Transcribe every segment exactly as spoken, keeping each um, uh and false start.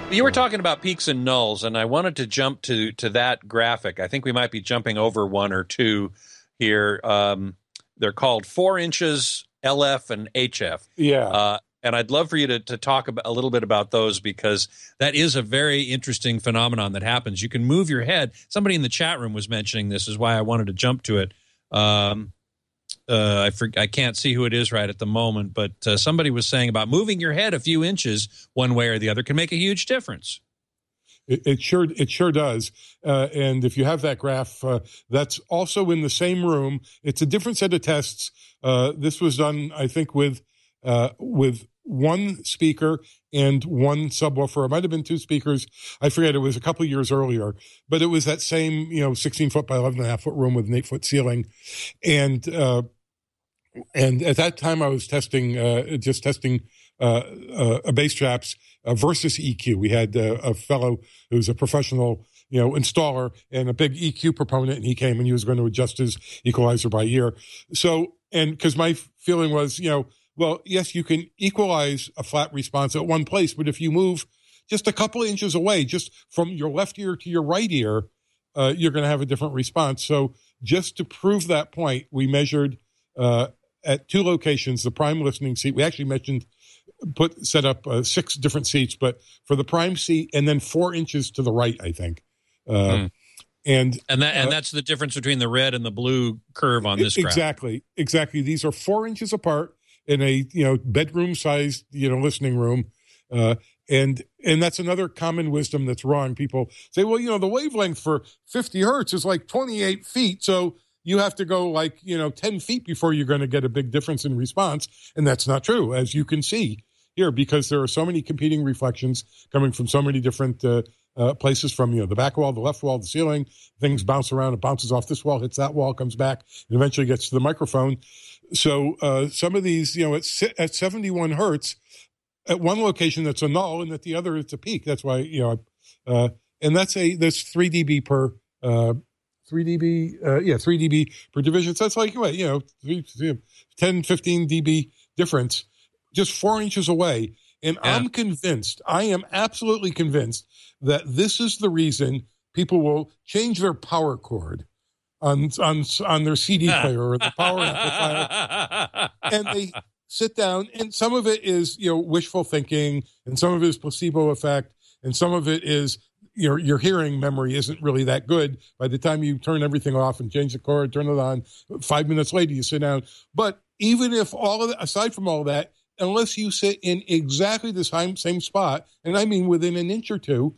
You were talking about peaks and nulls, and I wanted to jump to to that graphic. I think we might be jumping over one or two here. Um, they're called four inches, L F and H F. Yeah. Uh, and I'd love for you to, to talk about, a little bit about those, because that is a very interesting phenomenon that happens. You can move your head. Somebody in the chat room was mentioning this, is why I wanted to jump to it. Um, uh, I, for, I can't see who it is right at the moment, but uh, somebody was saying about moving your head a few inches one way or the other can make a huge difference. It, it sure it sure does. Uh, and if you have that graph, uh, that's also in the same room. It's a different set of tests. Uh, this was done, I think, with uh, with one speaker and one subwoofer. It might have been two speakers. I forget. It was a couple of years earlier, but it was that same, you know, sixteen foot by eleven and a half foot room with an eight foot ceiling. And, uh, and at that time I was testing, uh, just testing, uh, uh, bass traps, uh, versus E Q. We had uh, a fellow who's a professional, you know, installer and a big E Q proponent, and he came and he was going to adjust his equalizer by ear. So, and because my feeling was, you know, well, yes, you can equalize a flat response at one place, but if you move just a couple of inches away, just from your left ear to your right ear, uh, you're going to have a different response. So just to prove that point, we measured uh, at two locations, the prime listening seat. We actually mentioned, put set up uh, six different seats, but for the prime seat, and then four inches to the right, I think. Uh, mm. And and that and uh, that's the difference between the red and the blue curve on this graph. Exactly, exactly. These are four inches apart in a, you know, bedroom sized, you know, listening room. Uh, and, and that's another common wisdom that's wrong. People say, well, you know, the wavelength for fifty hertz is like twenty-eight feet. So you have to go like, you know, ten feet before you're going to get a big difference in response. And that's not true, as you can see here, because there are so many competing reflections coming from so many different, uh, uh, places, from, you know, the back wall, the left wall, the ceiling. Things bounce around. It bounces off this wall, hits that wall, comes back, and eventually gets to the microphone. So uh, some of these, you know, at, at seventy-one hertz, at one location that's a null, and at the other it's a peak. That's why, you know, uh, and that's a that's three dB per uh, three dB, uh, yeah, three dB per division. So that's like, what, you know, three, ten, fifteen dB difference, just four inches away. And yeah. I'm convinced, I am absolutely convinced that this is the reason people will change their power cord on on on their C D player or the power amplifier, and they sit down, and some of it is, you know, wishful thinking, and some of it is placebo effect, and some of it is your your hearing memory isn't really that good. By the time you turn everything off and change the cord, turn it on, five minutes later you sit down. But even if all of that, aside from all of that, unless you sit in exactly the same same spot, and I mean within an inch or two,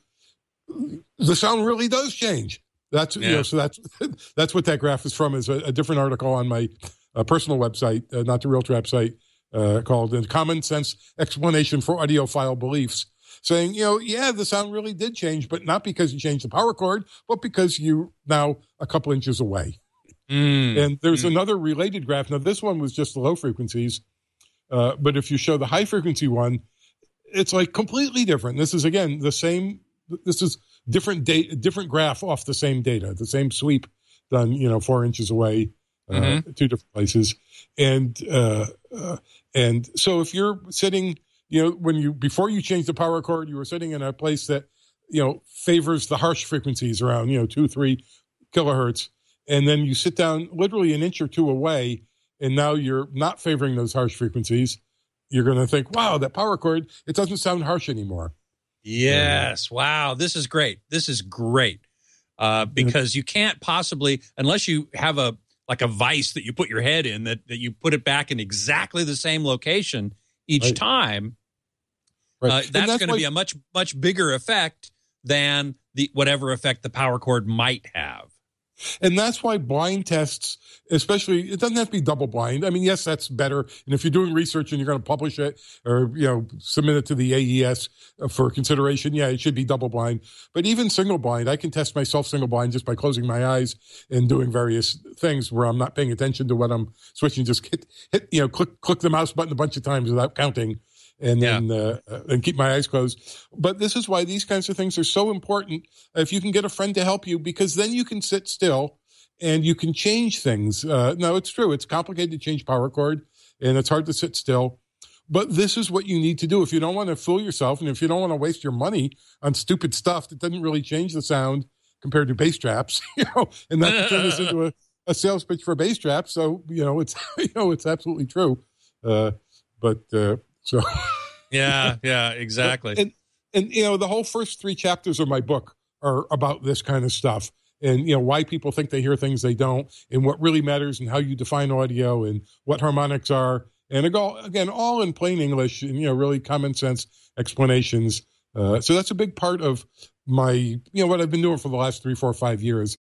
the sound really does change. That's, yeah. you know, so that's, that's what that graph is from, is a, a different article on my uh, personal website, uh, not the Real Trap site, uh, called A Common Sense Explanation for Audiophile Beliefs, saying, you know, yeah, the sound really did change, but not because you changed the power cord, but because you now a couple inches away. Mm. And there's mm. another related graph. Now, this one was just the low frequencies, uh, but if you show the high frequency one, it's like completely different. This is, again, the same, this is different data, different graph off the same data, the same sweep done, you know, four inches away, uh, mm-hmm. two different places. And, uh, uh, and so if you're sitting, you know, when you, before you change the power cord, you were sitting in a place that, you know, favors the harsh frequencies around, you know, two, three kilohertz. And then you sit down literally an inch or two away, and now you're not favoring those harsh frequencies. You're going to think, wow, that power cord, it doesn't sound harsh anymore. Yes. Wow. This is great. This is great. Uh, because you can't possibly, unless you have a, like a vise that you put your head in, that, that you put it back in exactly the same location each right. time. Right. Uh, that's, that's going to be a much, much bigger effect than the, whatever effect the power cord might have. And that's why blind tests, especially, it doesn't have to be double blind. I mean, yes, that's better. And if you're doing research and you're going to publish it or, you know, submit it to the A E S for consideration, yeah, it should be double blind. But even single blind, I can test myself single blind just by closing my eyes and doing various things where I'm not paying attention to what I'm switching. Just hit, hit you know, click, click the mouse button a bunch of times without counting. And then yeah. uh, and keep my eyes closed. But this is why these kinds of things are so important. If you can get a friend to help you, because then you can sit still and you can change things. Uh, no, it's true. It's complicated to change power cord, and it's hard to sit still. but this is what you need to do if you don't want to fool yourself, and if you don't want to waste your money on stupid stuff that doesn't really change the sound compared to bass traps, you know, and not turn this into a, a sales pitch for bass traps. So you know, it's you know, it's absolutely true. Uh, but uh, so yeah, yeah, exactly. And and you know, the whole first three chapters of my book are about this kind of stuff. And, you know, why people think they hear things they don't, and what really matters, and how you define audio, and what harmonics are. And again, all in plain English, and, you know, really common sense explanations. Uh, so that's a big part of my, you know, what I've been doing for the last three, four, five years